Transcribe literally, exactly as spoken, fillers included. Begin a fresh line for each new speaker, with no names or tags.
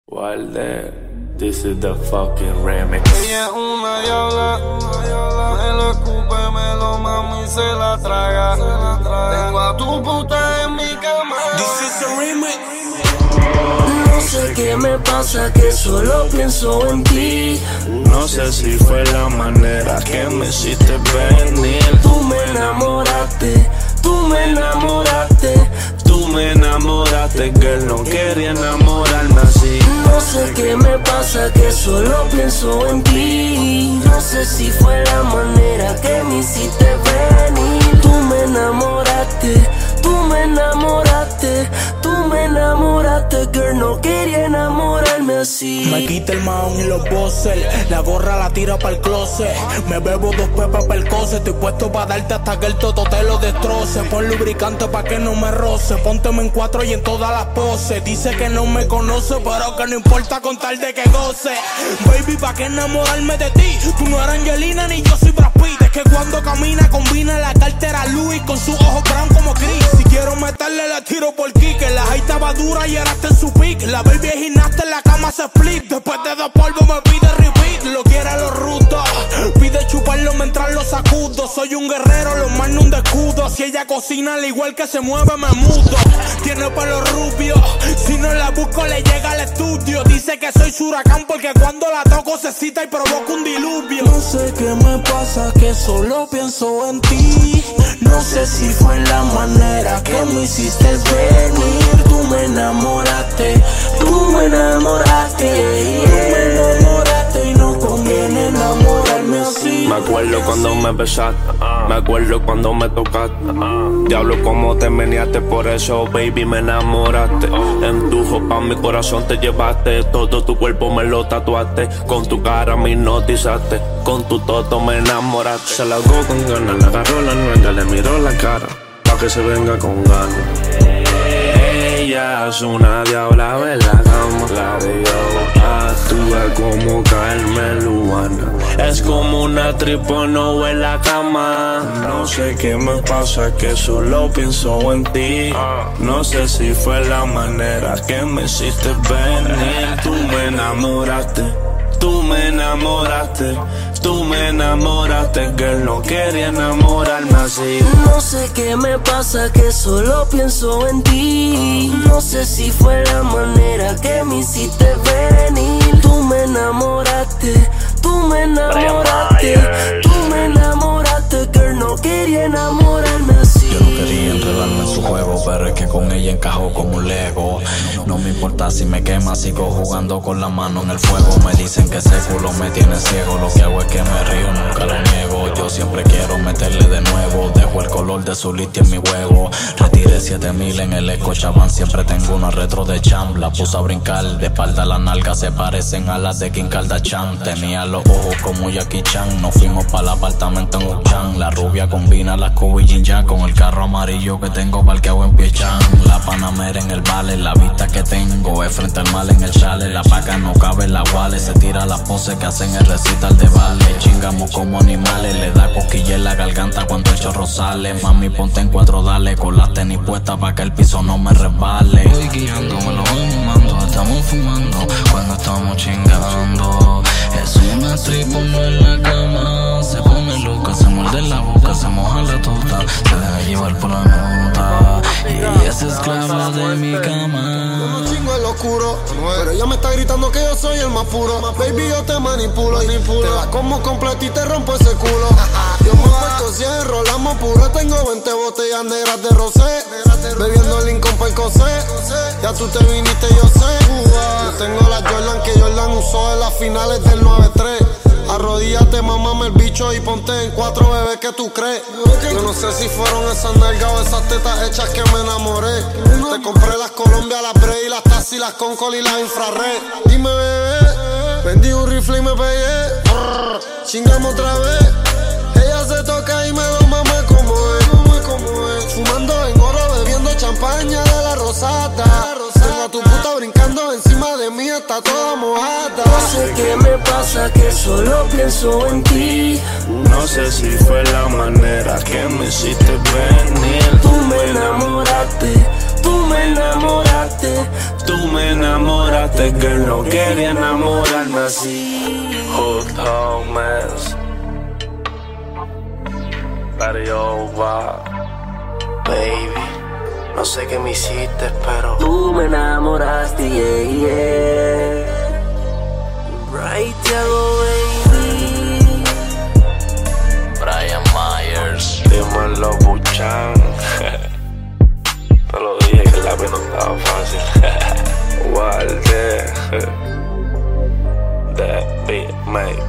Walde, this is the fucking remix.
Ella es una diabla, me lo escupe, me lo mama y se la traga. Tengo a tu puta en mi cama.
This is the remix.
No sé qué me pasa, que solo pienso en ti.
No sé si fue la manera que me hiciste venir.
Tú me enamoraste, tú me enamoraste.
Tú me enamoraste, girl, no quería enamorarme así.
No sé qué me pasa, que solo pienso en ti. No sé si fue la manera que me hiciste venir. Tú me enamoraste, tú me enamoraste. Tú me enamoraste, girl, no quería enamorarme así.
Me quita el mahón y los bosses, la gorra la tira pa'l closet. Me bebo dos pepas pa'l cose, estoy puesto pa' darte hasta que el toto te lo destroce. Pon lubricante pa' que no me roce, pónteme en cuatro y en todas las poses. Dice que no me conoce, pero que no importa con tal de que goce. Baby, pa' que enamorarme de ti, tú no eres Angelina ni yo soy Brad Pitt. Es que cuando camina combina la cartera Louis con sus ojos brown como Chris. Si quiero meterle la tiro por kick, la high estaba dura y ahora está en su pick. La baby es gimnasta, en la cama se split. Después de dos polvos me pide repeat. Lo quiere a los rudos, pide chuparlo mientras lo sacudo. Soy un guerrero, los mando un escudo. Si ella cocina al igual que se mueve me mudo. Tiene pelo rubio, si no la busco le llega al estudio. Dice que soy su huracán porque cuando la toco se cita y provoca un diluvio.
No sé qué me pasa, que solo pienso en ti. No sé si fue la manera que me hiciste venir. Tú me enamoraste, tú me enamoraste. Tú me enamoraste y no conviene enamorarme así.
Me acuerdo cuando me besaste, me acuerdo cuando me tocaste. Diablo como te meneaste, por eso baby me enamoraste. En tu ropa mi corazón te llevaste, todo tu cuerpo me lo tatuaste. Con tu cara me hipnotizaste, con tu toto me enamoraste. Se la hago con ganas, le agarró la nuega, le miró la cara, pa' que se venga con ganas. Ella es una diabla, ve la cama, la de yo. Actúa como Carmen Lubana, es como una tripono en la cama. No sé qué me pasa, que solo pienso en ti. No sé si fue la manera que me hiciste venir. Tú me enamoraste, tú me enamoraste. Tú me enamoraste, girl, no quería enamorarme así.
No sé qué me pasa, que solo pienso en ti. No sé si fue la manera que me hiciste venir. Tú me enamoraste, tú me enamoraste. Tú me enamoraste, girl, no quería enamorarme así.
Yo no quería enredarme en su juego, pero es que con ella encajó como un Lego. No me importa si me quema, sigo jugando con la mano en el fuego. Me dicen que ese culo me tiene ciego, lo que hago es que me río, nunca lo niego. Yo siempre quiero meterle de nuevo, dejo el color de su litia en mi huevo. Retiré siete mil en el Escochaban, siempre tengo una retro de champ. La puse a brincar, de espalda las nalgas se parecen a las de Kim Kardashian. Tenía los ojos como Jackie Chan, nos fuimos para el apartamento en Uchan. La rubia combina las Kobe Jin Yang con el carro amarillo que tengo parqueado en Piechan. La Panamera en el vale, la vista que tengo es frente al mal en el chale. La paca no cabe en la wallet, se tira las poses que hacen el recital de vale. Chingamos como animales, le da cosquilla en la garganta cuando el chorro sale. Mami, ponte en cuatro, dale, con las tenis puestas pa' que el piso no me resbale. Voy guiando, me lo voy fumando, estamos fumando cuando estamos chingando. Es una tribu en la cama, se pone loca, se muerde la boca, se moja la tota, se deja llevar por la nota y es esclava de mi cama.
Como chingo en lo oscuro, pero ella me está gritando que yo soy el más puro. Baby, yo te manipulo, te la como completa y te rompo ese culo. Yo me puesto cien, enrolamos puro. Tengo veinte botellas negras de rosé, bebiendo Lincoln pa' el cosé. Ya tú te viniste, yo sé. Yo tengo la Jordan que Jordan usó en las finales del nueve tres. Arrodíllate, mamame el bicho y ponte en cuatro, bebés, que tú crees. Yo no sé si fueron esas nalgas o esas tetas hechas que me enamoré. Te compré las Colombia, las Bray, las Tassi, las Concol y las Infrared. Dime, bebé, vendí un rifle y me pegué. Brr, chingamos otra vez. Ella se toca y me lo mame como es. Fumando en oro, bebiendo champaña de la rosata. Tengo a tu puta brincando encima de mí, está toda mojada.
No sé qué me pasa, que solo pienso en ti.
No sé si fue la manera que me hiciste venir.
Tú me enamoraste, tú me enamoraste.
Tú me enamoraste. Este girl no quería enamorarme así. Hooked home mess. Barrio va.
Baby, no sé qué me hiciste, pero tú me enamoraste, yeah, yeah. Right, Tiago, baby.
Brian Myers.
Dímelo, Buchan. Te lo dije que la vida no estaba fácil. Walde. The beat made.